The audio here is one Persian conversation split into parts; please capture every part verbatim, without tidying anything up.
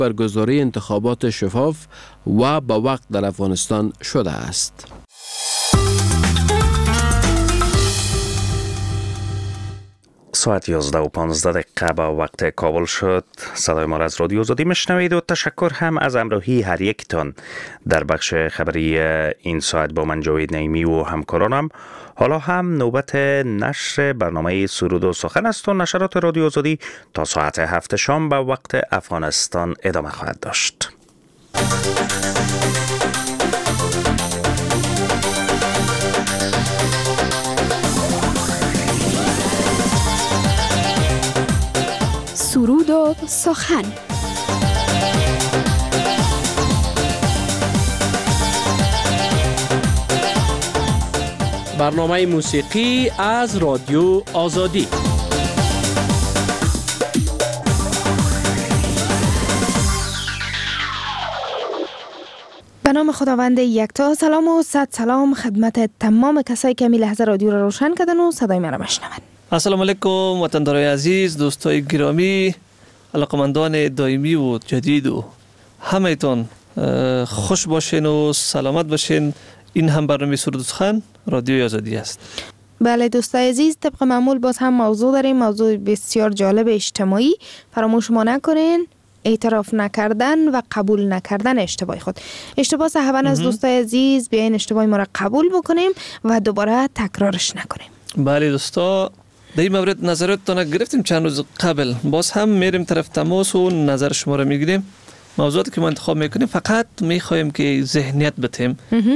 برگزاری انتخابات شفاف و با وقت در افغانستان شده است. ساعت یازده و پانزده دقیقه با وقت کابل شد. صدای ما را از رادیو آزادی میشنوید و تشکر هم از همراهی هر یکتان در بخش خبری این ساعت با من جاوید نعیمی و همکارانم. حالا هم نوبت نشر برنامه سرود و سخن است و نشرات رادیو آزادی تا ساعت هفت شام به وقت افغانستان ادامه خواهد داشت. سرود و سخن. برنامه موسیقی از رادیو آزادی. به نام خداوند یکتا. سلام و صد سلام خدمت تمام کسایی که می لحظه رادیو را روشن کردن و صدای من را بشنوند. السلام علیکم وطندارای عزیز، دوستای گرامی، علاقمندان دائمی و جدید و همه تان خوش باشین و سلامت باشین. این هم برنامه سرود و سخن رادیو آزادی است. بله دوستای عزیز، طبق معمول باز هم موضوع داریم، موضوع بسیار جالب اجتماعی. فراموش ما نکنین اعتراف نکردن و قبول نکردن اشتباه خود. اشتباه صحبان از دوستای عزیز، بیاین اشتباه ما را قبول بکنیم و دوباره تکرارش نکنیم. بله دوستا، در این مورد نظراتتان گرفتیم چند روز قبل، باز هم میریم طرف تماس و نظر شما را میگیریم. موضوعاتی که ما انتخاب میکنیم فقط میخوایم که ذهنیت بتیم،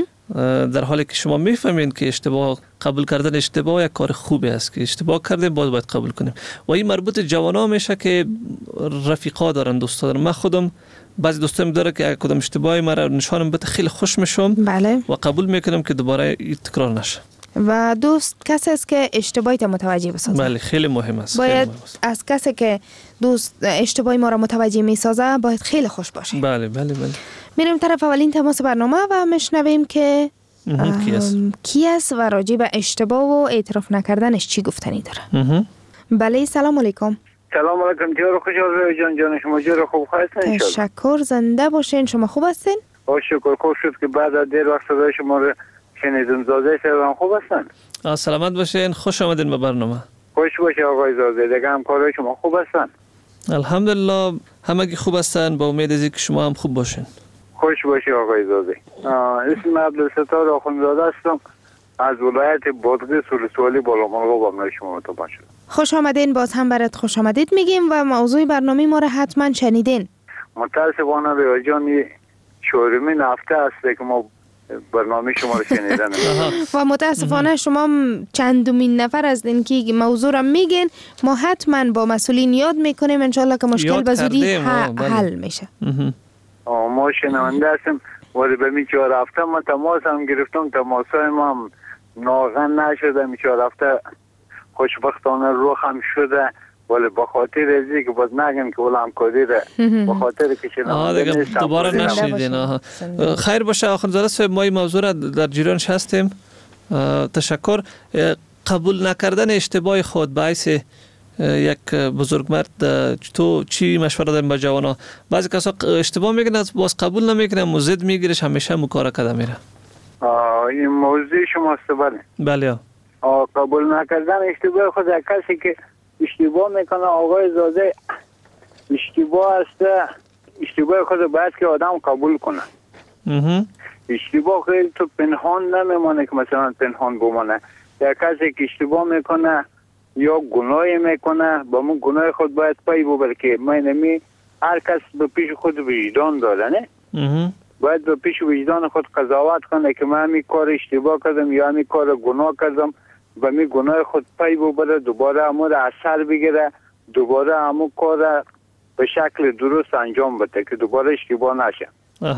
در حالی که شما میفهمین که اشتباه قبول کردن اشتباه یک کار خوبی است که اشتباه کردیم باز باید قبول کنیم. و این مربوط جوانا میشه که رفیقا دارن، دوستا دارن. من خودم بعضی دوستام داره که کدام اشتباهی مرا نشانم بده خیلی خوش میشم. بله. و قبول میکنم که دوباره تکرار نشه. و دوست کسی است که اشتباهی تا متوجه بسازه. بله خیلی مهم است. باید مهم است. از کسی که دوست اشتباهی ما را متوجه میسازه باید خیلی خوش باشه. بله بله بله. میریم طرف اولین تماس برنامه و میشنویم که کی است کی است و راجع به اشتباه و اعتراف نکردنش چی گفتنی داره. بله سلام علیکم. سلام علیکم جان، خوشحال جان جان شما جان خوب هستین؟ تشکر، زنده باشین. شما خوب هستین؟ با شکر، خوب شد که بعد از دیر وقت صدای شما رو شنیدم. زاده شدم، خوب هستن؟ سلامت باشین، خوش آمدین به برنامه. خوش باشه آقای زاده، دیگه همکارای شما خوب هستن؟ الحمدلله همگی خوب هستن، با امید از اینکه شما هم خوب باشین. خوش باشه آقای زاده. اسم عبدالستار آخوندزاده هستم، از ولایت بادغیس ولسوالی بالامرغ با من شما متوجه شدم. خوش آمدین، باز هم برات خوش آمدید میگیم و موضوع برنامه ما را حتما شنیدین. متاسفانه به جان چهارمین هفته است که ما برنامه شما رو شنیدن و متاسفانه شما چندمین نفر هستین که موضوع را میگین. ما حتما با مسئولین یاد میکنیم، انشالله که مشکل به زودی حل میشه. ما شنونده هستیم ولی به می چهار هفته ما تماس هم گرفتم، تماس های ما هم ناغن نشده. می چهار هفته خوشبختانه روح هم شده، ولی بخاطر ازی که باز نگم که ولی همکاری را بخاطر که شنونده نیستم دوباره نشیدین. خیر باشه آخوندزاده صاحب، ما این موضوع را در جریانش هستیم. تشکر. قبول نکردن اشتباه خود باعث یک بزرگمرد، تو چی مشوره داریم به جوانا؟ بعضی کسا اشتباه میکنن باز قبول نمیکنن، مزد میگیرش، همیشه مکاره کده میره. این موضوع شماست. بله بله. قبول نکردن اشتباه خود کسی که اشتباه میکنه آقای زاده اشتباه است، اشتباه خود باید که آدم قبول کنه. اشتباه خیلی تو پنهان نمیمانه که مثلا پنهان بمانه. یا کسی که اشتباه میکنه یا گناهی میکنه با من گناه خود باید پی ببر که من نمی هر کس به پیش خود وجدان داره، نه؟ باید به پیش وجدان خود قضاوت کنه که من همی کار اشتباه کردم یا همی کار گناه کردم، و می گناه خود پی ببره، دوباره همون اثر بگیره، دوباره همون کار به شکل درست انجام بده که دوباره اشتباه نشه.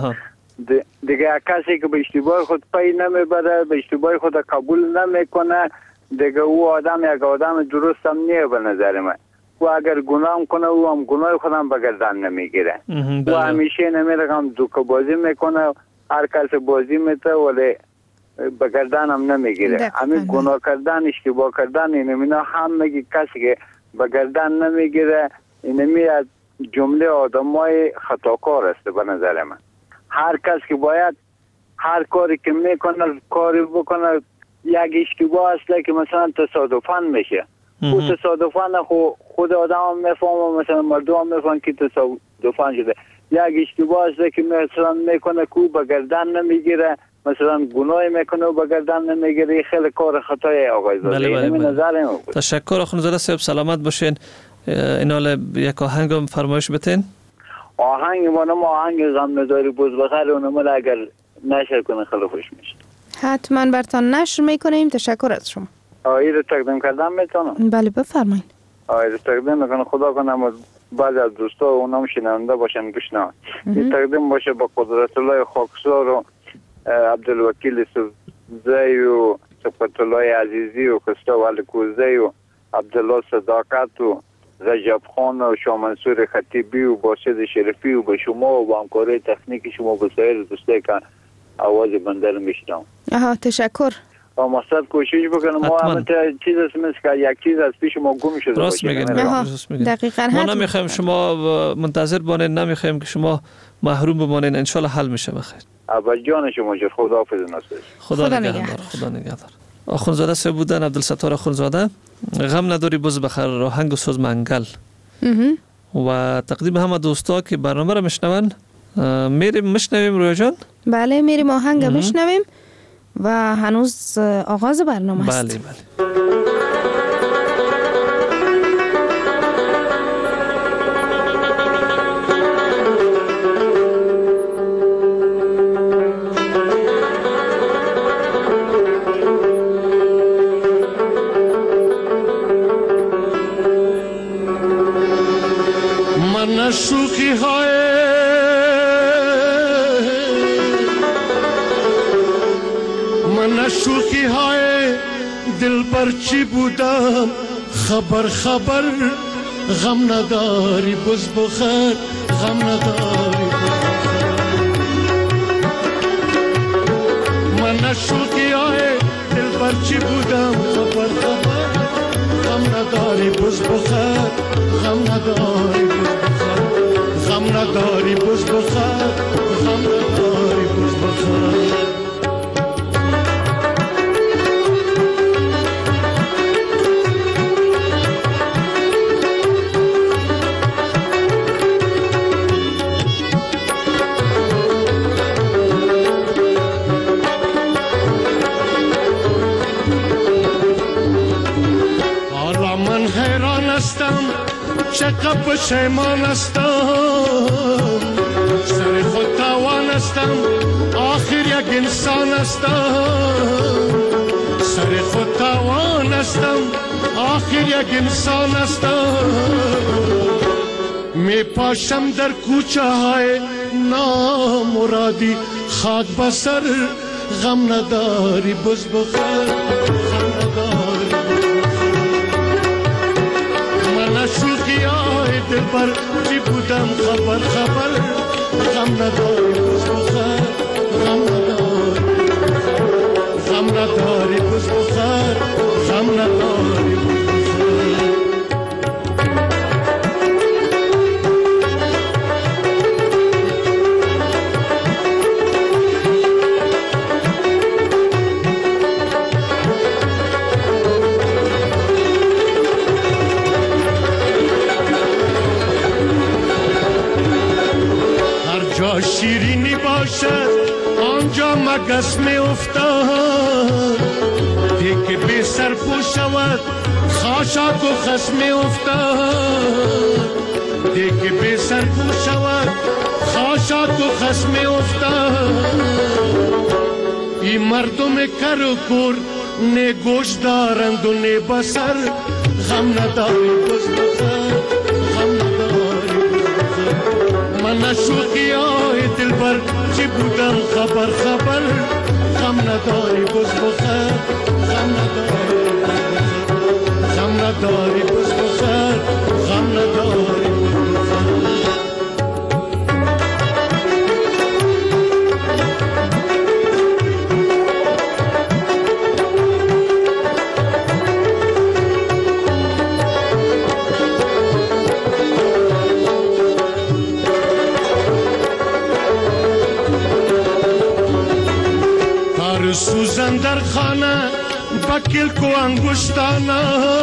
دیگه کسی که به اشتباه خود پی نمیبره، به اشتباه خود قبول نمیکنه، دیگه او آدم یک آدم درست هم نیه به نظر من. و اگر گناه کنه او هم گناه خودم به گردن نمیگیره و همیشه نمیره هم دوکه بازی میکنه، هر کس بازی میته ولی به گردن هم نمیگیره. همین گناه کردن، اشتباه کردن، اینمینا هم میگی کسی که به گردن نمیگیره، اینمی از جمله آدمای خطاکار است به نظر من. هر کس که باید هر کاری که میکنه کاری بکنه، یک اشتباه است که مثلا تصادفاً میشه. خود تصادفاً خو خود آدم هم میفهمه، مثلا مردم هم میفهمن که تصادفاً شده. یک اشتباه است که مثلا میکنه کو به گردن نمیگیره، مثلا گناه میکنه و به گردن نمیگیره. خیلی کار خطای آقای زاده. بله بله این بله. نظر من بود. تشکر اخوانزاده صاحب، سلامت باشین. اینال یک آهنگ هم فرمایش بتین. آهنگ ما نم آهنگ غم نداری بز بخیر اونم اگر نشر کنه خیلی خوش میشه. حتما برتان نشر میکنیم. تشکر از شما. آیه رو تقدیم کردم میتونم؟ بله بفرمایید. آیه رو تقدیم میکنم. خدا کنم بعضی از دوستا اونم شنونده باشن بشنون. این تقدیم باشه با قدرت الله خاکسار و عبدالوکیل سوزی و صفت الله عزیزی و خستا ولی کوزی و عبدالله صداقت و رجب خان و شاه منصور خطیبی و باسد شرفی و به شما و با همکاری تکنیک شما به سایر دوستایی که آواز بنده رو میشنم. آها تشکر. مقصد کوشش بکنم ما همه چیز است مثل که یک چیز از پیش ما گم شده راست میگین. دقیقاً. ما نمیخوایم شما منتظر بانین، نمیخوایم که شما محروم بمانین. ان شاء الله حل میشه بخیر. ابد جان شما جور. خدا حافظ نصیب. خدا نگهدار. خدا نگهدار. اخوانزاده صاحب بودن، عبدالستار اخوانزاده. غم نداری بز بخیر، راهنگ و سوز منگل. و تقدیم همه دوستا که برنامه را میشنون. میریم میشنویم رویا جان. بله میریم آهنگ میشنویم و هنوز آغاز برنامه است. بله بله. من شوخی های من شوخی های دل بر چی بودم خبر خبر غم نداری بز بخیر غم نداری من شوخی های دل بر چی بودم خبر خبر غم نداری بز بخیر غم نداری بز بخیر غم نداری بز بخیر غم نداری بز بخیر چقدر پشیمان هستم سر خود توان هستم آخر یک انسان هستم سر خود توان هستم آخر یک انسان هستم می پاشم در کوچه های نامرادی خاک بسر غم نداری بز بخیر غم نداری شوخی های دل بر چی بودم خبر خبر غم نداری بز بخیر غم نداری غم نداری بز بخیر غم نداری بز بخیر شیرینی باشد آنجا مگس می افتاد دیگه بی سر پو شود خاشاک و خس می افتاد دیگه بی سر پو شود خاشاک و خس می افتاد این مردم کر و کور نه گوش دارند و نه بسر غم نداری بز بخیر غم نداری من شوخی های دل بر چی بودم خبر خبر غم نداری بز بخیر غم نداری غم نداری بز بخیر غم نداری سوزن در خانه با کلک و انگشتانه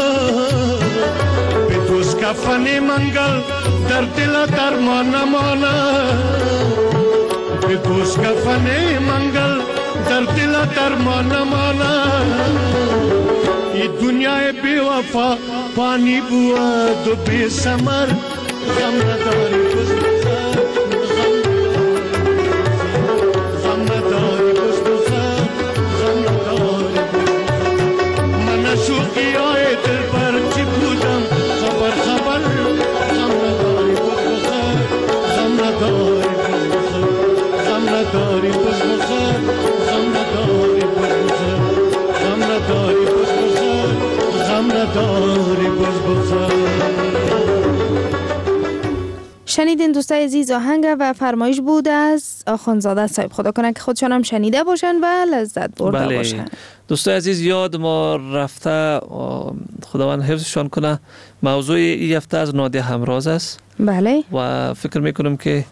به دوست کفن منگل در دل درمان مانه به دوست کفن منگل در دل درمان مانه ای دنیای بی وفا پانی بود و بی سمر غم نداری بس بخیر غم نداری بس بخیر غم نداری من شوقی های دل بر چی بودم خبر خبر غم نداری بس بخیر غم نداری بس بخیر غم نداری بس بخیر غم نداری بس بخیر غم نداری بس بخیر غم نداری بس بخیر. شنیدین دوستای عزیز آهنگ و فرمایش بود از آخوندزاده صاحب. خدا کنه که خودشان هم شنیده باشن و لذت برده بله. باشن. دوستای عزیز یاد ما رفته، خداوند حفظشان کنه، موضوع این هفته از نادیه همراز است. بله. و فکر میکنم که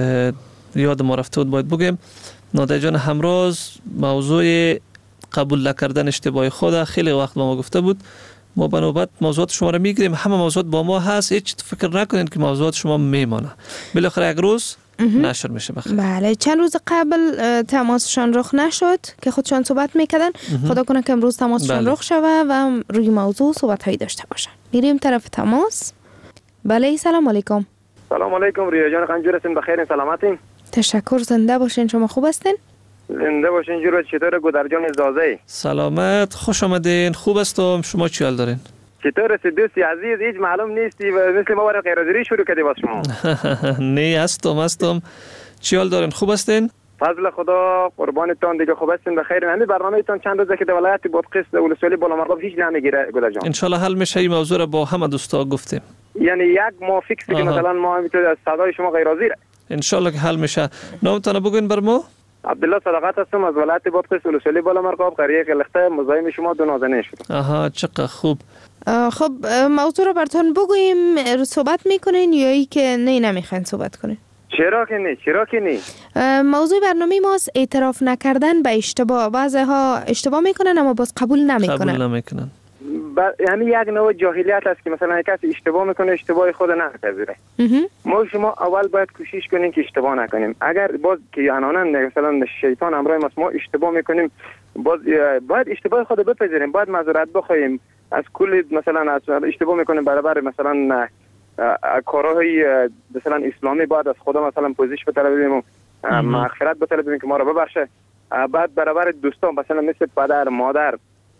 یاد ما رفته بود باید بگیم. نادیه جان همراز موضوع قبول نکردن اشتباه خود خیلی وقت با ما گفته بود. ما به نوبت موضوعات شما رو میگیریم، همه موضوعات با ما هست، هیچ فکر نکنین که موضوعات شما میمانه، بالاخره یک روز نشر میشه. بخیر. بله، چند روز قبل تماسشان رخ نشد که خودشان صحبت میکردن. خدا کنه که امروز تماسشان بله. رخ شوه و روی موضوع صحبت هایی داشته باشن. میریم طرف تماس. بله، سلام علیکم. سلام علیکم ریا جان، قنجور هستین؟ بخیرین؟ سلامتین؟ تشکر، زنده باشین. شما خوب هستین؟ زنده باشین. جور چطور گودرجان زازه؟ سلامت، خوش آمدین. خوب هستم. شما چی حال دارین؟ چطور هستی دوستی عزیز؟ هیچ معلوم نیستی و مثل ما برای غیرحاضری شروع کردی واسه شما. نه هستم هستم. چی حال دارین؟ خوب هستین؟ فضل خدا قربانتون، دیگه خوب هستین؟ بخیر. همین برنامه‌تون چند روزه که در ولایت بادغیس ولسوالی بالامرغاب هیچ نمیگیره گودرجان. ان شاء الله حل میشه. این موضوع رو با همه دوستا گفتیم. یعنی یک ما فکس که مثلا ما میتونیم از صدای شما غیرحاضره. ان شاء الله که حل میشه. نامتون بگین بر ما. عبدالله صداقت هستم از ولایت بادغیس ولسوالی بالامرغاب، قریه قلخته، مزاحم شما دو نازنین شدم. آها، چقدر خوب. خب موضوع رو براتون بگوییم، صحبت میکنین یا ای که نه نمیخواین صحبت کنین؟ چرا که نه؟ چرا که نه؟ موضوع برنامه ماست اعتراف نکردن به اشتباه. بعضی‌ها اشتباه میکنن اما باز قبول نمیکنن. قبول نمیکنن. یعنی یک نوع جاهلیت است که مثلا کسی اشتباه میکنه اشتباه خود نپذیره. ما شما اول باید کوشش کنیم که اشتباه نکنیم. اگر باز که عنانا مثلا شیطان همراه ما ما اشتباه میکنیم، باز باید اشتباه خود بپذیریم، باید معذرت بخوایم از کل مثلا از اشتباه میکنیم برابر مثلا کارهای مثلا اسلامی، باید از خدا مثلا پوزش بطلبیم و مغفرت بطلبیم که ما رو ببخشه. بعد برابر دوستان مثلا مثل پدر، مادر،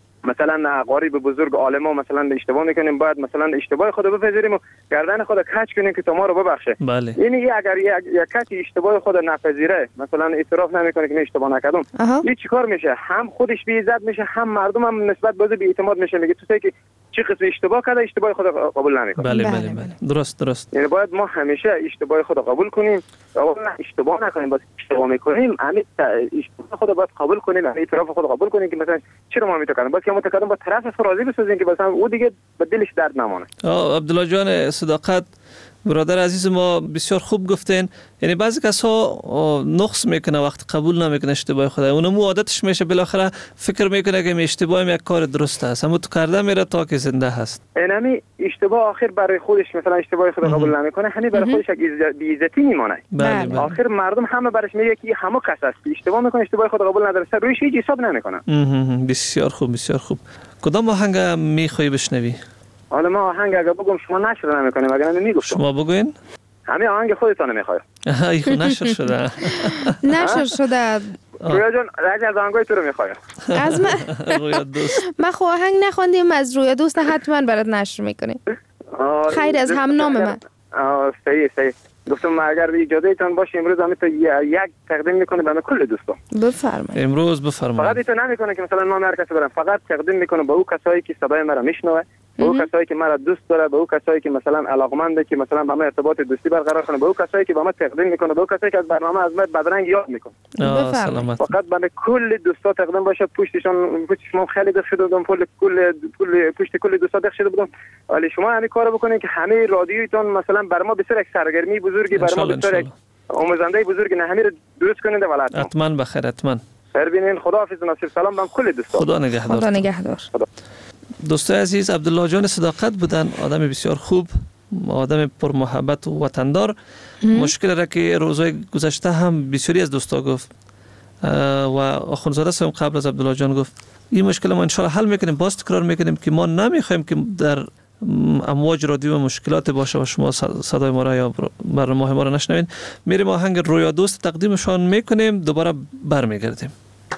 مثلا قریب بزرگ، عالما مثلا اشتباه میکنیم، باید مثلا اشتباه خود بپذیریم و گردن خود کج کنیم که تو ما رو ببخشه. بله. یعنی اگر یک کسی اشتباه خود نپذیره، مثلا اعتراف نمیکنه که من اشتباه نکردم، این چیکار میشه؟ هم خودش بی عزت میشه، هم مردم هم نسبت به بی اعتماد میشه، میگه تو که چی قسم اشتباه کرده، اشتباه خود قبول نمیکنه. بله بله بله، درست درست. یعنی باید ما همیشه اشتباه خود قبول کنیم، اشتباه نکنیم. باز اشتباه میکنیم، همین اشتباه خود باید قبول کنیم، اعتراف خود قبول کنیم که مثلا چرا ما میتونیم، باز که متقدم با طرف راضی بسازیم که مثلا او دیگه به دلش درد نمونه. عبدالله جان صداقت، برادر عزیز ما بسیار خوب گفتین. یعنی بعضی کسا نقص میکنه وقت قبول نمیکنه اشتباه خود، اونم عادتش میشه، بالاخره فکر میکنه که اشتباه یک کار درست است، اما تو کرده میره تا که زنده هست. اینمی اشتباه آخر برای خودش مثلا اشتباه خود قبول نمیکنه، همین برای خودش یک بی عزتی میمونه. بله بله. آخر مردم همه برش میگه که همه کس است اشتباه میکنه، اشتباه خود قبول نداره، رویش هیچ حساب نمیکنه. بسیار خوب بسیار خوب. کدام آهنگ میخوای بشنوی؟ حالا ما آهنگ اگه بگم شما نشر نمیکنیم، اگه نمیگفتم. شما بگوین. همین آهنگ خودتان میخواد. ایخو نشر شده. نشر شده. رویا جان رنگ از آهنگای تو رو میخواد. از من رویا دوست. ما خو آهنگ نخوندیم، از رویا دوست حتما برات نشر میکنیم. خیر از هم نام من. آه صحیح صحیح. گفتم اگر اجازه ایتان باشه امروز هم تو یک تقدیم میکنه به کل دوستان. بفرمایید. امروز بفرمایید. فقط ایتون نمیکنه که مثلا ما هر کسی برم، فقط تقدیم میکنه به او کسایی که صدای مرا میشنوه، به او کسایی که مرا دوست داره، به او کسایی که مثلا علاقمنده که مثلا با من ارتباط دوستی برقرار کنه، به او کسایی که با من تقدیم میکنه، به او کسایی که از برنامه از من بدرنگ یاد میکنه. سلامت. فقط برای کل دوستا تقدیم باشه. پشتشون پشتشون خیلی دق شده بودم، کل کل کل پشت کل دوستا دق شده بودم، ولی شما همین کارو بکنید که همه رادیویتون مثلا بر ما بسیار یک سرگرمی بزرگی، بر ما بسیار یک آموزنده بزرگی، نه همین رو درست کنید ولایت. حتما بخیر حتما. خیر بینین. خداحافظ. ناصر سلام به کل دوستان. خدا نگهدار. خدا نگهدار. دوستای عزیز، عبدالله جان صداقت بودن، آدم بسیار خوب، آدم پر محبت و وطندار. مشکل را که روزهای گذشته هم بسیاری از دوستا گفت و آخوندزاده صاحب قبل از عبدالله جان گفت این مشکل ما ان شاء الله حل میکنیم. باز تکرار میکنیم که ما نمیخوایم که در امواج رادیو مشکلات باشه و شما صدای ما را یا برنامه ما را نشنوین. میریم آهنگ رویا دوست تقدیمشان میکنیم، دوباره برمیگردیم.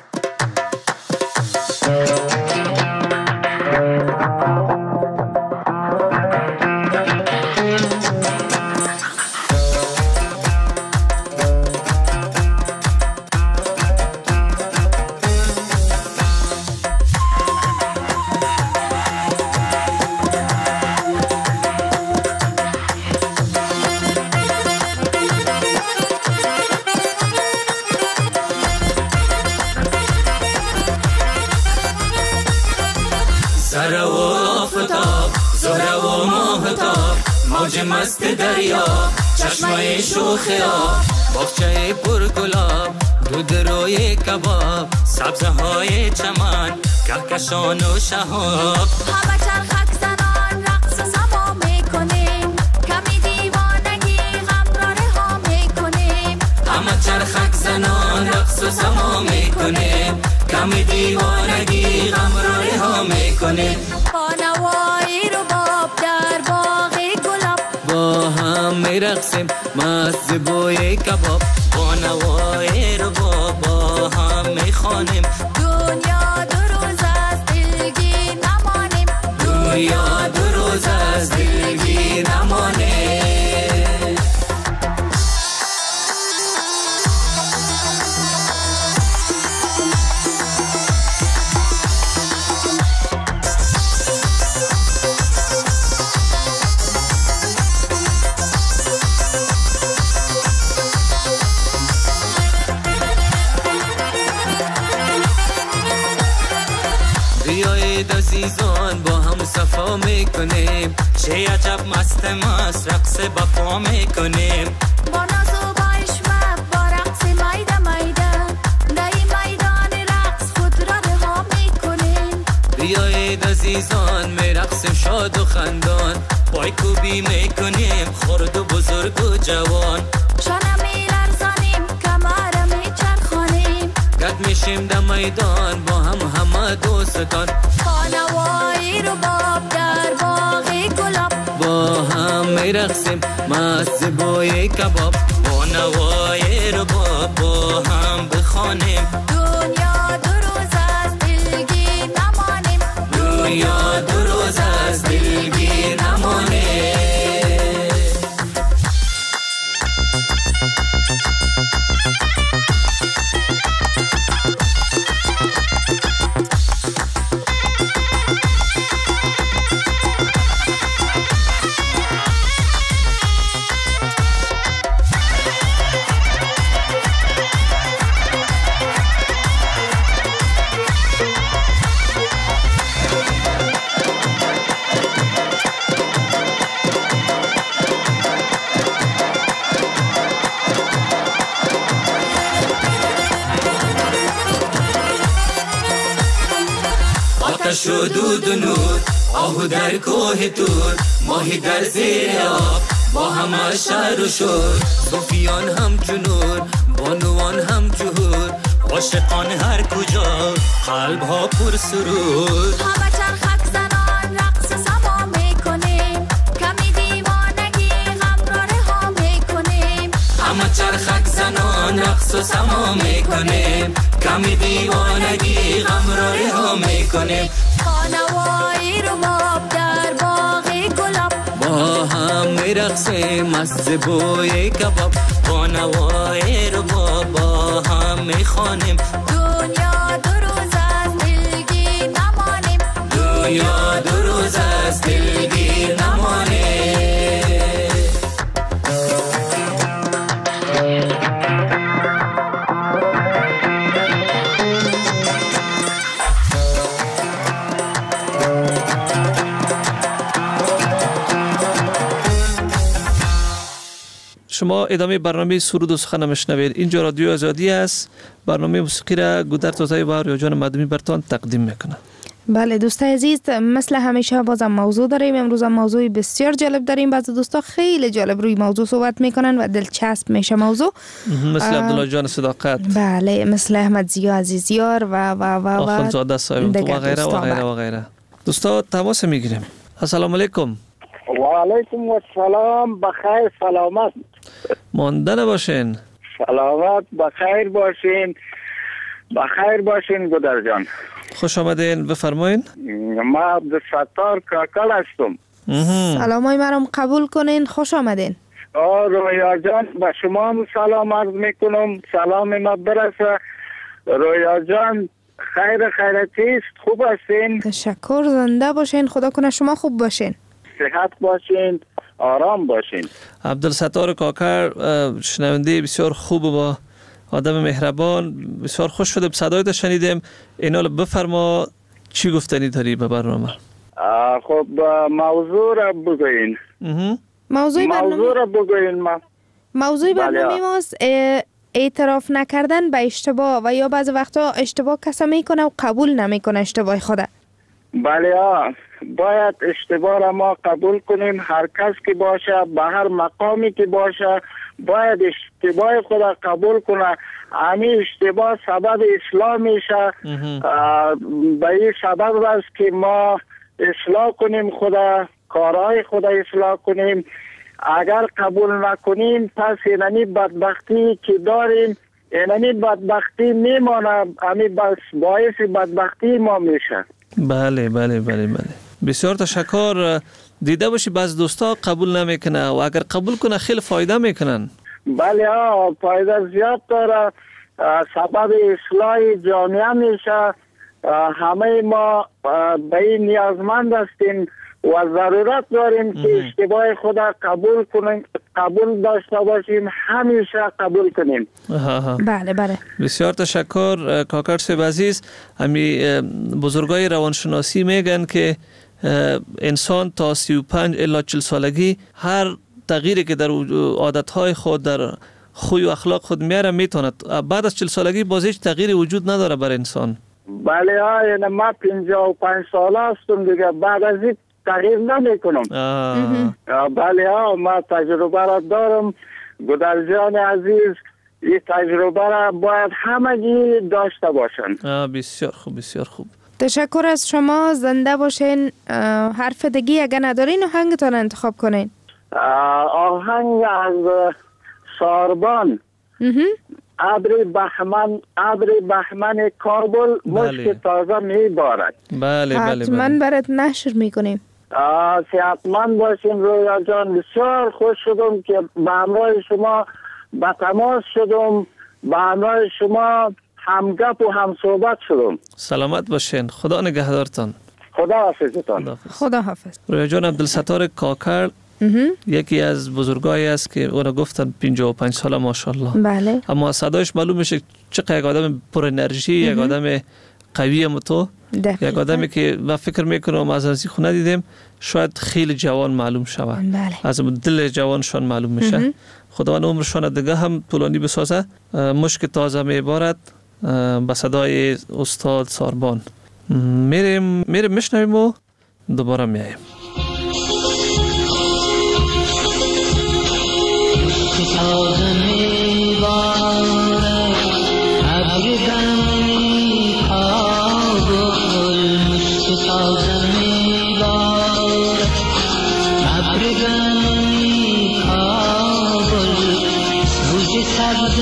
مست دریا چشمه شوخیا باغچه پر گلاب دود روی کباب سبزه های چمن کهکشان و شهاب همه چرخک زنان رقص و سما میکنیم کمی دیوانگی غمراره ها میکنیم همه چرخک زنان رقص و سما میکنیم کمی دیوانگی غمراره ها میکنیم با نوایی رو باب در باغ گلاب با هم میرقصیم مست بوی کباب با نوای رو با هم میخوانیم دنیا دو روز از دلگیر نمانیم دنیا دو روز از دلگیر نمانیم عزیزان با هم صفا میکنیم چه عجب مست مست رقص بپا میکنیم با ناز و با اشمت با رقص میده میده دای میدان رقص خود را رها میکنیم بیایید عزیزان میرقصیم شاد و خندان پای کوبی میکنیم خرد و بزرگ و جوان شانه میلرزانیم کمر میچرخانیم گرد میشیم در میدان با هم همه دوستان خانوایی رو باب در باغ گلاب با هم میرقصیم مست بوی کباب با نوای رو باب با هم بخوانیم دنیا دو روز از دلگیر نمانیم دنیا دو روز از دلگیر نمانیم آتش و دود و نور آهو در کوه تور ماهی در زیر آب با همه شهر و شور صوفیان هم جنور بانوان هم جهور عاشقان هر کجا قلب ها پر سرور همه چرخک زنان رقص سما میکنیم کمی دیوانگی غمراره ها میکنیم همه چرخک زنان رقص و سما میکنیم کمی دیوانگی غمراره ها میکنیم خانوایی رو باب در باغ گلاب با هم میرقصیم مست بوی کباب با نوای رو با با هم میخوانیم دنیا دو روز از دلگیر نمانیم دنیا دو روز از دلگیر نمانیم شما ادامه برنامه سرود و سخن میشنوید. اینجا رادیو آزادی است. برنامه موسیقی را گودر تازه و آریا جان مدمی برتان تقدیم میکنه. بله دوستای عزیز، مثل همیشه بازم موضوع داریم. امروز هم موضوع بسیار جالب داریم. بعضی دوستا خیلی جالب روی موضوع صحبت میکنن و دلچسب میشه موضوع، مثل عبدالله جان صداقت، بله، مثل احمد زیا عزیزیار و و و و آخوندزاده صاحب و غیره و غیره و غیره. دوستا تماس میگیریم. السلام علیکم. و علیکم السلام. بخیر سلامت مانده باشین. سلامت بخیر باشین. بخیر باشین گودر جان. خوش آمدین. بفرمایین. ما عبدالستار کاکل هستم. سلامای مرام قبول کنین. خوش آمدین. رویا جان به شما هم سلام عرض میکنم. سلام ما برسه. رویا جان خیر خیرتیست. خوب هستین؟ تشکر. زنده باشین. خدا کنه شما خوب باشین. صحت باشین. آرام باشین. عبدالستار کاکر شنونده بسیار خوب و آدم مهربان. بسیار خوش شدم صدایت شنیدیم. اینا بفرما چی گفتنی داری به برنامه؟ خب موضوع را بگوین. موضوع برنامه موضوع را بگوین. ما موضوع برنامه ماست اعتراف نکردن به اشتباه و یا بعض وقتا اشتباه کسی میکنه و قبول نمیکنه اشتباه خدا. بله ها، باید اشتباه را ما قبول کنیم. هر کس که باشه، به هر مقامی که باشه، باید اشتباه خدا قبول کنه. همین اشتباه سبب اسلام میشه. به این سبب است که ما اصلاح کنیم خدا، کارهای خدا اصلاح کنیم. اگر قبول نکنیم پس اینمی بدبختی که داریم، اینمی بدبختی میمانه. همین باعث بدبختی ما میشه. بله بله بله بله. بسیار تشکر. دیده باشی بعض دوستا قبول نمیکنه و اگر قبول کنه خیلی فایده میکنن. بله ها، فایده زیاد داره. سبب اصلاح جامعه میشه. همه ما به این نیازمند هستیم و ضرورت داریم که اشتباه خدا قبول کنیم، قبول داشته باشیم، همیشه قبول کنیم. بله بله. بسیار تشکر کاکر صاحب عزیز. همی بزرگای روانشناسی میگن که انسان تا سی و پنج الی چهل سالگی هر تغییری که در عادتهای خود، در خوی و اخلاق خود میاره میتوند. بعد از چهل سالگی باز هیچ تغییری وجود نداره بر انسان. بله ها، یعنی ما پنجاه و پنج ساله هستم دیگه، بعد از این تغییر نمی کنم. بله ها، ما تجربه را دارم. گودر جان عزیز، این تجربه را باید همگی داشته باشن. بسیار خوب بسیار خوب. تشکر از شما. زنده باشین. حرف دیگی اگه ندارین آهنگتان انتخاب کنین. آهنگ از ساربان، ابر بهمن، ابر بهمن کابل، مشک تازه میبارد. بله بله. حتما برات نشر میکنیم. صحتمند باشین رویا جان. بسیار خوش شدم که به همراه شما به تماس شدم، به همراه شما همگپ و هم صحبت شدم. سلامت باشین. خدا نگهدارتان. خدا حافظتان. خدا حافظ. رویا جان عبدالستار کاکر یکی از بزرگایی است که اونا گفتن پنجاه و پنج ساله ماشاءالله. بله. اما صدایش معلوم میشه چقدر یک آدم پر انرژی، یک آدم قوی متو، یک آدمی که و فکر میکنم از از خونه دیدیم شاید خیلی جوان معلوم شود. بله. از دل جوانشان معلوم میشه. خداوند عمرشان دیگه هم طولانی بسازه. مشک تازه میبارد به صدای استاد ساربان. میریم میریم میشنویم و دوباره میایم. تازه میبارد ابر بهمن کابل، مشک تازه میبارد ابر بهمن کابل، روز سبز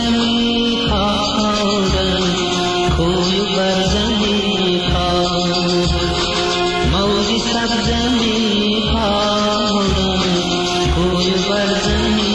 میکارد کوی و برز میکارد، موج سبز میکارد کوی و برز میکارد.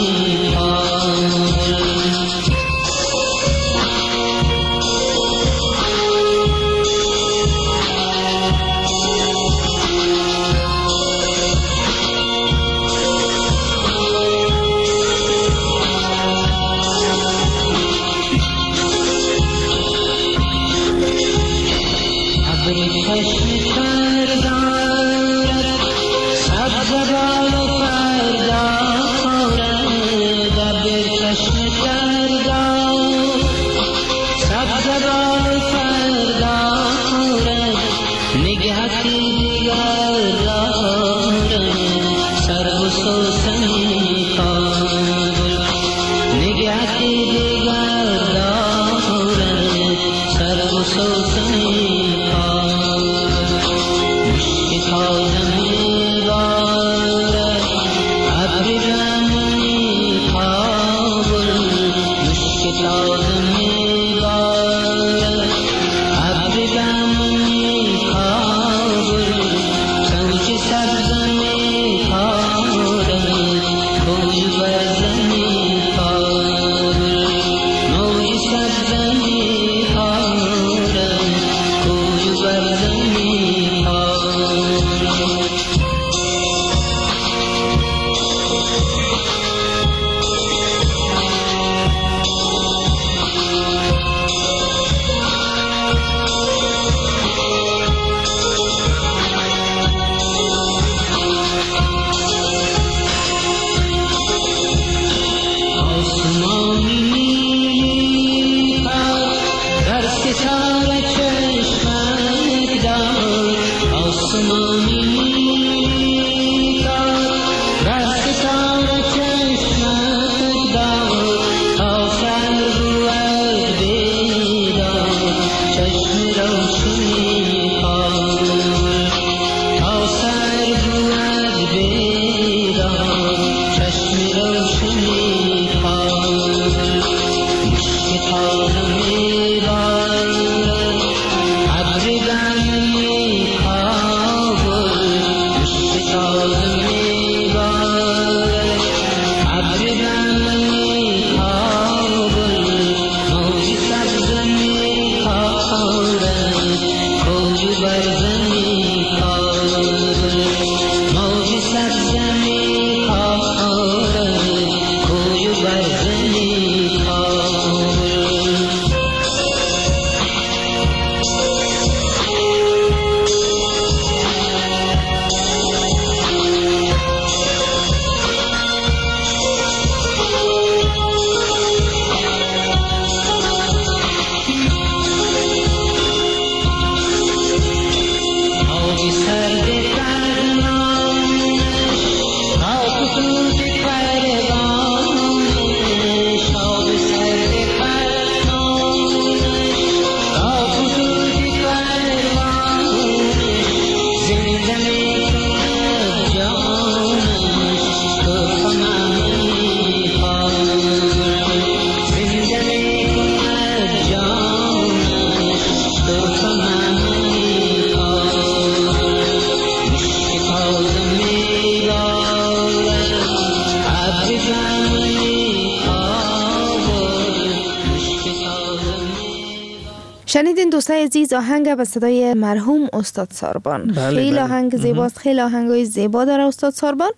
شنیدین دوستای عزیز آهنگ به صدای مرحوم استاد ساربان. بله خیلی بله. آهنگ زیباست، خیلی آهنگای زیبا داره استاد ساربان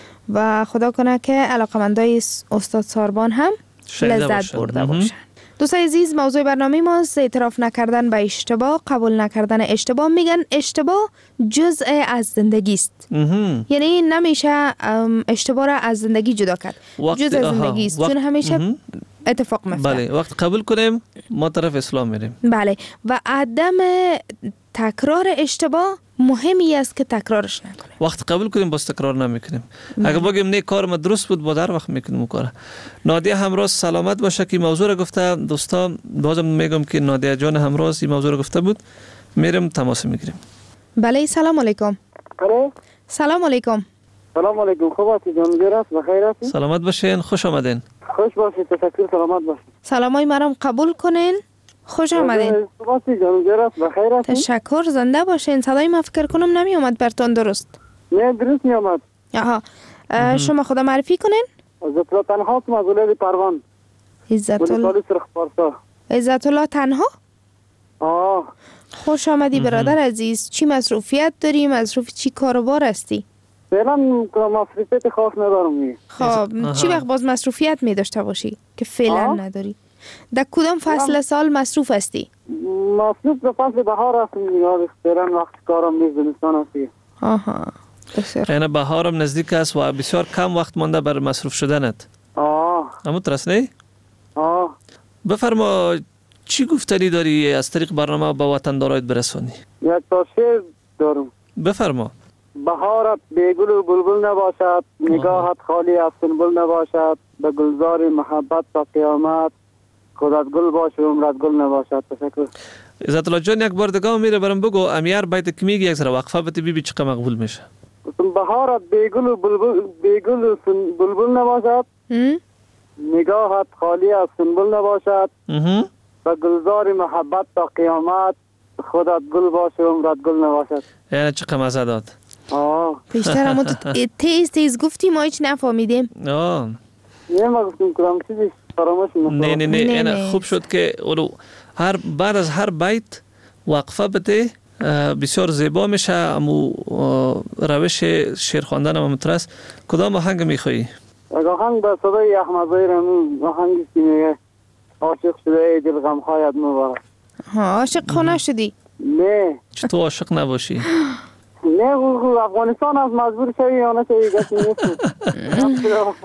و خدا کنه که علاقمندای استاد ساربان هم لذت باشن. برده باشن. دوستای عزیز موضوع برنامه ماست اعتراف نکردن به اشتباه، قبول نکردن اشتباه. میگن اشتباه جزء از زندگی است، یعنی نمیشه اشتباه را از زندگی جدا کرد، جزء از زندگی است چون همیشه امه. اتفاق میفته. بله وقت قبول کنیم ما طرف اسلام میریم. بله و عدم تکرار اشتباه مهمی است که تکرارش نکنیم. وقت قبول کنیم باز تکرار نمیکنیم. اگه بگیم نه کار ما درست بود با در وقت میکنیم کار. نادیه همراز سلامت باشه که موضوع را گفته. دوستا بازم میگم که نادیه جان همراز این موضوع را گفته بود. میرم تماس میگیریم. بله سلام علیکم. الو سلام علیکم. سلام علیکم. خوب هستید؟ جان است بخیر هستید؟ سلامت باشین، خوش آمدین. خوش باشید، تشکر، سلامت باشید. سلامای مرام قبول کنین. خوش آمدین. تشکر، زنده باشین. صدای ما فکر کنم نمی اومد برتون درست. نه درست می اومد. آها. شما خدا معرفی کنین؟ عزت الله تنها از ولایت پروان. عزت الله عزت الله تنها؟ آه. خوش آمدی برادر عزیز. چی مصروفیت داری؟ مصروف چی کاروبار هستی؟ فعلا مصروفیت خاص ندارم. خب چی وقت باز مصروفیت می داشته باشی که فعلا نداری؟ در کدام فصل سال مصروف هستی؟ مصروف در فصل بهار هستم دیگه. فعلا وقت کارم نیست، زمستان هستی. آها بسیار. یعنی بهارم نزدیک است و بسیار کم وقت مانده بر مصروف شدنت. آه. اما ترس نه؟ آه. بفرما چی گفتنی داری از طریق برنامه به وطندارایت برسانی؟ یک تا شعر دارم. بفرما. بهارت بیگل و بلبل نباشد، نگاهت خالی از سنبل نباشد، به گلزار محبت تا قیامت، خودت گل باش و عمرت گل نباشد. تشکر. عزت الله جان یک بار دیگه میره برام بگو امیار بیت که میگی یک ذره وقفه بده ببین چقدر مقبول میشه. بهارت بیگل و بلبل بیگل و بلبل نباشد، نگاهت خالی از سنبل نباشد و گلزار محبت تا قیامت، خودت گل باشه عمرت گل نباشد. یعنی چه مزه داد؟ آه بیشتر اما تو تیز تیز گفتی ما هیچ نفهمیدیم. آه نه ما گفتیم کدام چیزی فراموش نکنم. نه نه نه این خوب شد که اولو هر بعد از هر بیت وقفه بده، بسیار زیبا میشه. امو روش شعر خواندن هم مترس. کدام آهنگ میخوایی؟ آهنگ به صدای احمد ظاهر، همون آهنگی که میگه عاشق شده دل غمهایت مبارک. ها عاشق خونه شدی؟ نه. چطور عاشق نباشی؟ نه افغانستان از مجبور شوی یا نه شوی گفتی نیست.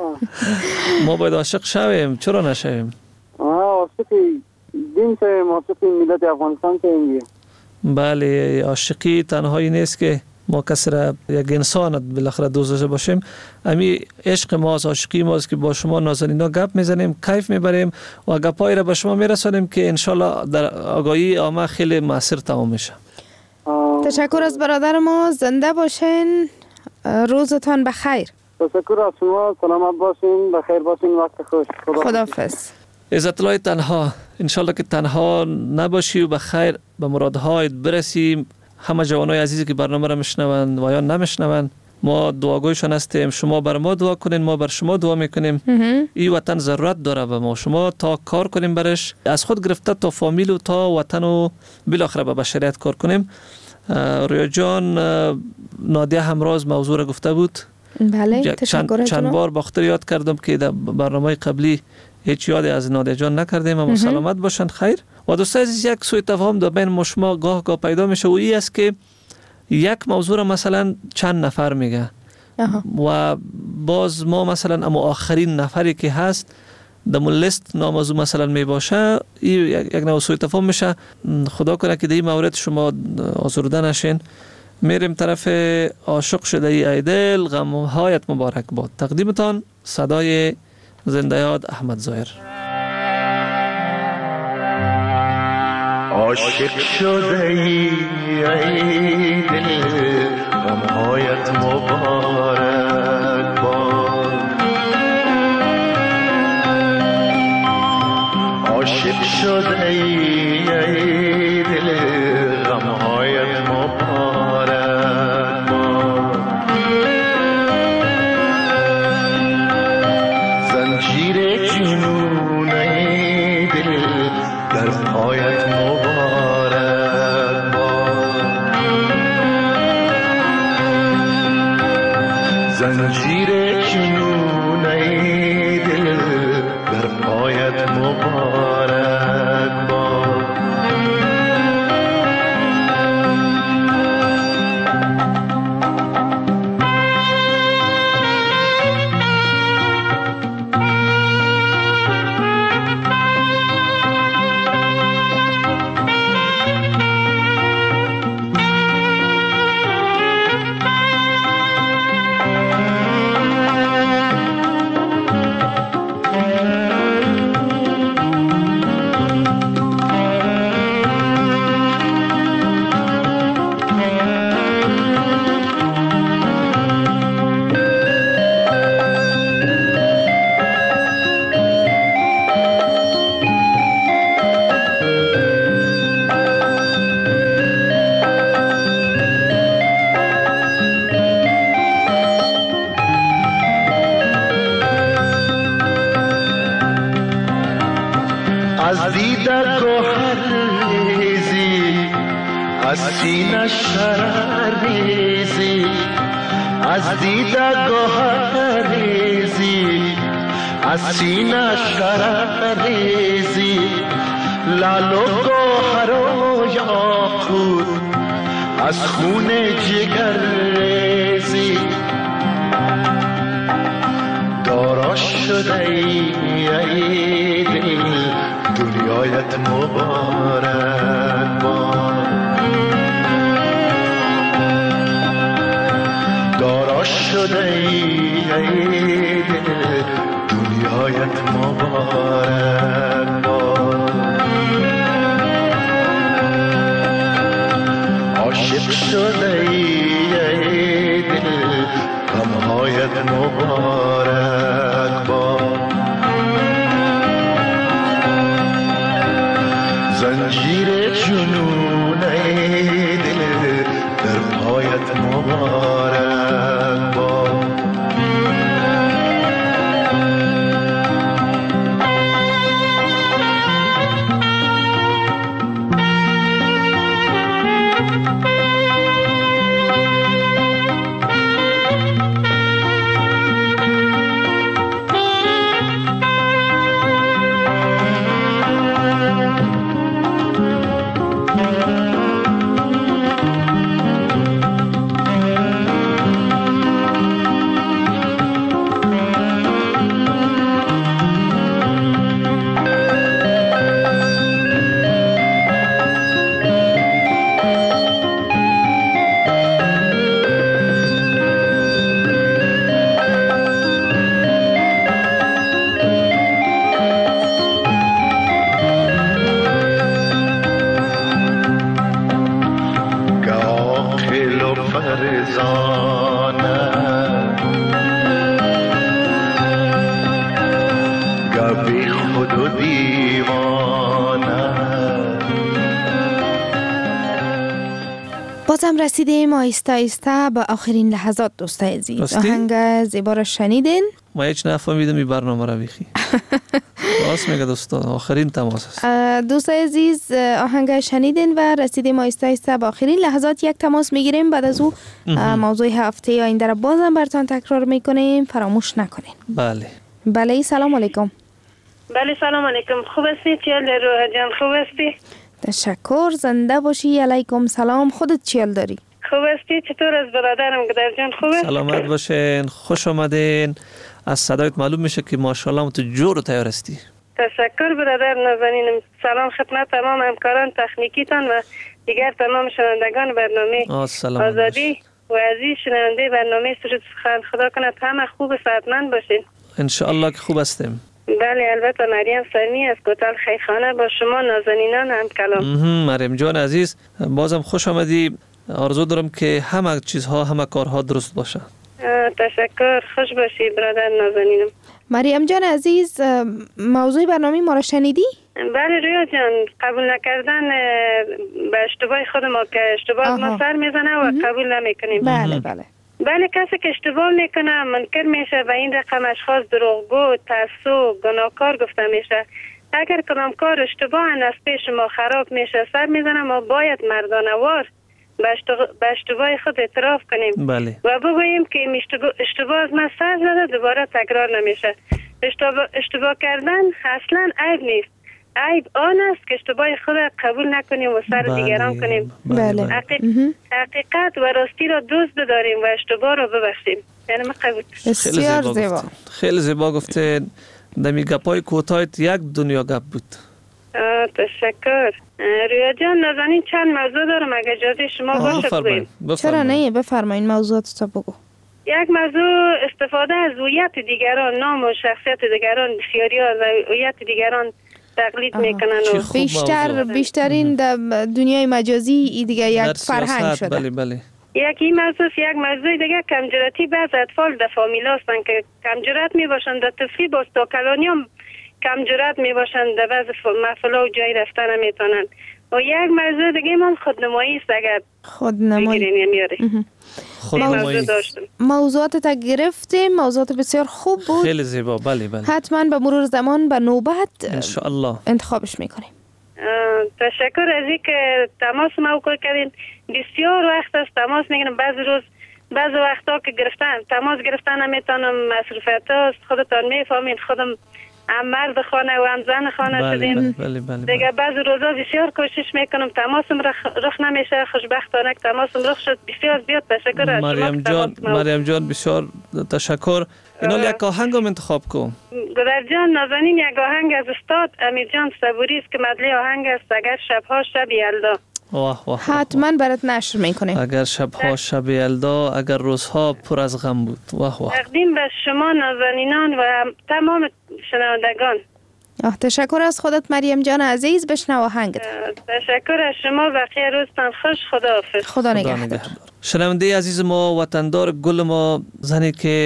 ما باید عاشق شویم، چرا نشویم؟ عاشق دین شویم، عاشق ملت افغانستان شویم. بله، عاشقی تنهایی نیست که ما کسی را یک انسان بالاخره دوست داشته باشیم. امی عشق ماست، عاشقی ماست که با شما نازنینا گپ میزنیم، کیف میبریم و گپایی را به شما میرسانیم که انشالله در آگاهی عامه خیلی مؤثر تمام میشه. تشکر از برادر ما، زنده باشین، روزتان بخیر. تشکر از شما، سلامت باشین، بخیر باشین، وقت خوش. خداحافظ. عزت الله تنها، انشالله که تنها نباشی و بخیر به مرادهایت برسی. همه جوانای عزیزی که برنامه را میشنوند و یا نمیشنوند، ما دعاگویشان هستیم. شما بر ما دعا کنین، ما بر شما دعا میکنیم. این وطن ضرورت داره و ما شما تا کار کنیم برش، از خود گرفته تا فامیل و تا وطن و بالاخره به بشریت کار کنیم. رویا جان، نادیه همراز موضوع را گفته بود. بله، چند, چند بار باختر یاد کردم که در برنامه قبلی هیچ یادی از نادیه جان نکردیم. اما سلامت باشند، خیر. و دوستان عزیز، یک سوء تفاهم در بین ما شما گاه گاه پیدا میشه و این است که یک موضوع را مثلا چند نفر میگه و باز ما مثلا اما آخرین نفری که هست در مون لیست نام از او مثلا می باشه، این یک نوع سوء تفاهم میشه. خدا کنه که در این مورد شما آزرده نشین. میریم طرف عاشق شده ای دل غمهایت مبارک باد. تقدیمتان صدای زنده یاد احمد ظاهر. عاشق شده ای دل غمهایت مبارک باد. عاشق شده ای دل غمهایت مبارک باد. زنجیر جنون ای دل در پایت مبارک باد. زنجیر جنون ای دل در پایت مبارک باد. از دیده گوهر ریزی، از سینه شرر ریزی. از دیده گوهر ریزی، از سینه شرر ریزی. لال و گوهر و یاقوت از خون جگر ریزی. دارا شده ای دل دنیایت مبارک باد. دارا شده ای دل دنیایت مبارک باد. عاشق شده ای دل غمهایت مبارک باد. زنجیر جنون ای دل در پایت مبارک باد. بازم رسیدیم آیسته آیسته به آخرین لحظات دوستای عزیز. آهنگ زیبا را شنیدین؟ ما هیچ نفهمیدم این برنامه را بیخی. راست میگه دوستا، آخرین تماس است. دوستای عزیز آهنگ شنیدین و رسیدیم آیسته آیسته به آخرین لحظات. یک تماس میگیریم، بعد از او موضوع هفته آینده را بازم براتون تکرار میکنیم، فراموش نکنین. بله. بله سلام علیکم. بله سلام علیکم. خوب هستی؟ چیل روح جان خوب هستی؟ تشکر، زنده باشی. علیکم سلام. خودت چیل داری؟ خوب هستی؟ چطور از برادرم گدر جان خوبه؟ سلامت باشین، خوش آمدین. از صدایت معلوم میشه که ماشاءالله تو جور و تیار هستی. تشکر برادر نازنینم. سلام خدمت تمام همکاران تکنیکیتان و دیگر تمام شنوندگان برنامه آزادی و عزیز شنونده برنامه سرود سخن. خدا کنه همه خوب و صحتمند باشین. ان شاء الله که خوب هستیم. بله البته مریم سمی از کوتل خیخانه با شما نازنینان هم کلام. مریم جان عزیز بازم خوش آمدی. آرزو دارم که همه چیزها همه کارها درست باشه. تشکر، خوش باشی برادر نازنینم. مریم جان عزیز موضوع برنامه ما را شنیدی؟ بله رویا جان، قبول نکردن به اشتباه خود ما که اشتباه ما سر میزنه و قبول نمیکنیم. بله بله بله کسی که اشتباه میکنه منکر میشه و این رقم اشخاص دروغگو، تعصب، گناهکار گفته میشه. اگر کدام کار اشتباه از پیش ما خراب میشه سر میزنه، ما باید مردانه‌وار به اشتباه خود اعتراف کنیم. بله. و بگوییم که اشتباه از من سر زده دوباره تکرار نمیشه. اشتباه, اشتباه کردن اصلا عیب نیست. عیب آن است که اشتباه خود قبول نکنیم و سر بله. دیگران کنیم. بله. حقیق... حقیقت و راستی را دوست بداریم و اشتباه را ببخشیم. یعنی من قبول. بسیار زیبا. خیلی زیبا گفته. دمی گپای کوتاهت یک دنیا گپ بود. تشکر. رویا جان نازنین چند موضوع دارم اگه اجازه شما باشه بگویم. چرا نه؟ بفرمایید موضوعات تا بگو. یک موضوع استفاده از هویت دیگران، نام و شخصیت دیگران، بسیاری از هویت دیگران تقلید میکنن و بیشتر بیشترین در دنیای مجازی دیگه یک فرهنگ شده. بله بله. یکی موضوع یک موضوع دیگه کمجراتی بعض اطفال در فامیل هستن که کمجرات میباشن در طفلی باز تا کلانی هم کمجرات میباشن در بعض محفلا و جایی رفتن نمیتونن. و یک موضوع دیگه هم خودنمایی است اگر خودنمایی خودنمایی موضوعات تا گرفتیم. موضوعات بسیار خوب بود، خیلی زیبا. بله بله. حتما به مرور زمان به نوبت ان شاء الله انتخابش میکنیم. تشکر از اینکه تماس ما کردین. بسیار وقت است تماس میگیرم، بعضی روز بعضی وقتا که گرفتن تماس گرفتن نمیتونم، مصروفیت هست خودتان میفهمین. خودم هم مرد خانه و هم زن خانه بله شدیم. بله بله بله دیگه بعضی روزا بسیار کوشش میکنم تماسم رخ, رخ نمیشه. خوشبختانه که تماسم رخ شد. بسیار زیاد تشکر از مریم جان. مریم جان بسیار تشکر. اینال یک آهنگ هم انتخاب کن. گدر جان نازنین یک آهنگ از استاد امیر جان صبوری است که مدلی آهنگ است اگر شبها شب یلدا. واه واه حتما برات نشر میکنیم. اگر شبها شب یلدا، اگر روزها پر از غم بود. واه واه. تقدیم به شما نازنینان و تمام شنوندگان. تشکر از خودت مریم جان عزیز. بشنو آهنگت. تشکر از شما. بقیه روزتان خوش. خداحافظ. خدا نگهدار. شنونده عزیز ما، وطندار گل ما، زنی که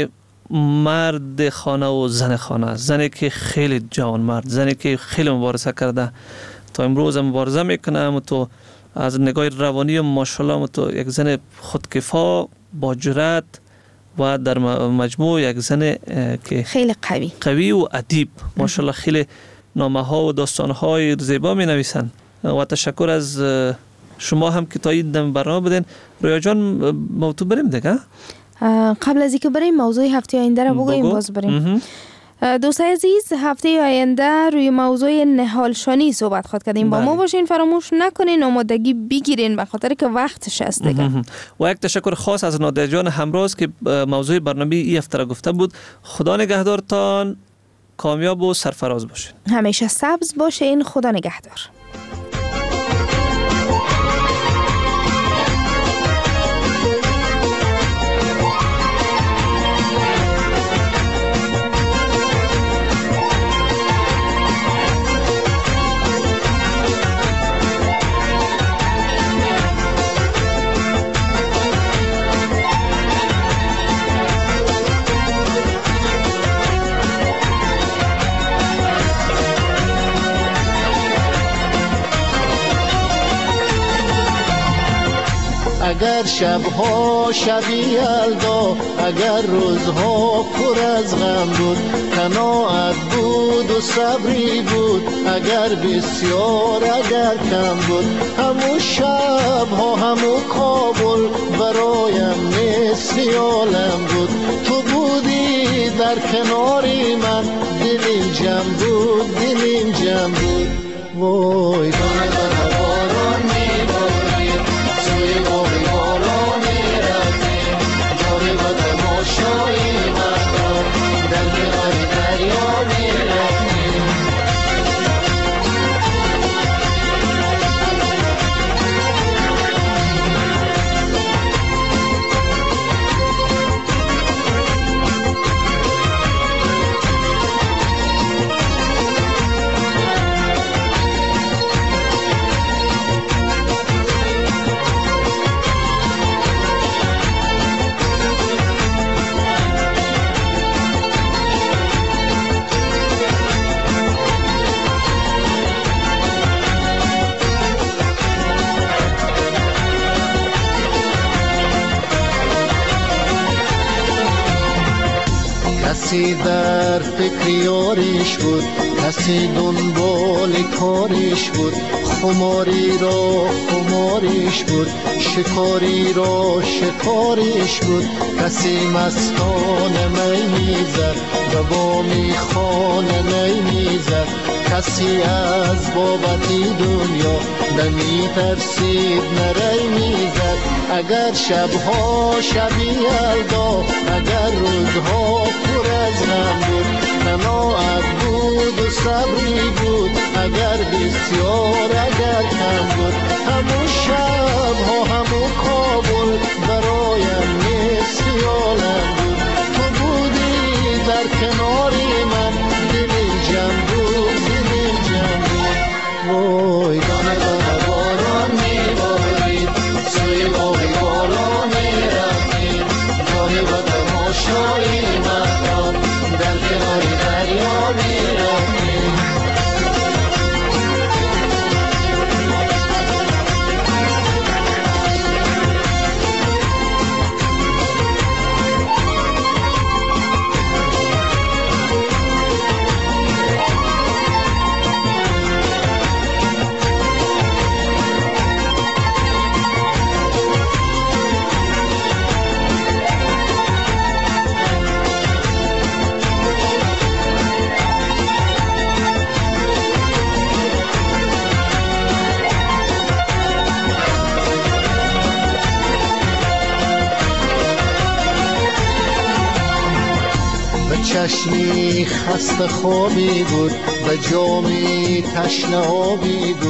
مرد خانه و زن خانه است. زنی که خیلی جوان مرد، زنی که خیلی مبارزه کرده تا امروز مبارزه میکنه، اما تو از نگاه روانی ماشاءالله تو یک زن خودکفا با جرأت و در مجموع یک زن که خیلی قوی قوی و ادیب ماشاءالله خیلی نامه ها و داستان های زیبا می نویسن. و تشکر از شما هم که تا این برنامه بدین. رویا جان موضوع بریم دیگه. قبل از اینکه بریم موضوع هفته آینده رو بگوییم باز بریم. دوستای عزیز، هفته آینده روی موضوع نهالشانی صحبت خواهد کردیم. با ما باشین، فراموش نکنین، آمادگی بگیرین به خاطر که وقتش است دیگه. و یک تشکر خاص از نادر جان همراز که موضوع برنامه این هفته را گفته بود. خدا نگهدارتان، کامیاب و سرفراز باشین. همیشه سبز باشین. خدا نگهدار. اگر شبها شبی یلدا، اگر روزها پر از غم بود، قناعت بود و صبری بود، اگر بسیار اگر کم بود، همون شبها همون کابل برایم مثل عالم بود. تو بودی در کناری من، دلیم جمع بود، دلیم جمع بود. وای دانه دانه باران میبارید، سوی باقی بالا میرفتیم، جاری و تماشایی مردم در کنار دریا میرفتیم. کسی در فکر یاریش بود، کسی دنبال کاریش بود، خماری را خماریش بود، شکاری را شکاریش بود. کسی مستان می میزد و با میخانه نی میزد، کسی از بابتی دنیا نمی ترسید نری میزد. اگر شبها شبی یلدا، اگر روزها پر از غم بود، قناعت بود و صبری بود، اگر بسیار اگر کم بود، همون شبها همون کابل برایم مثل عالم بود. تو بودی در کناری من، دلیم جمع بود، دلیم جمع بود. وای دانه دانه باران میبارید، سوی باقی بالا میرفتیم، جایی و تماشایی مردم در کنار دریا میرفتیم. چشمی خسته خوابی بود، به جامی تشنه آبی بود.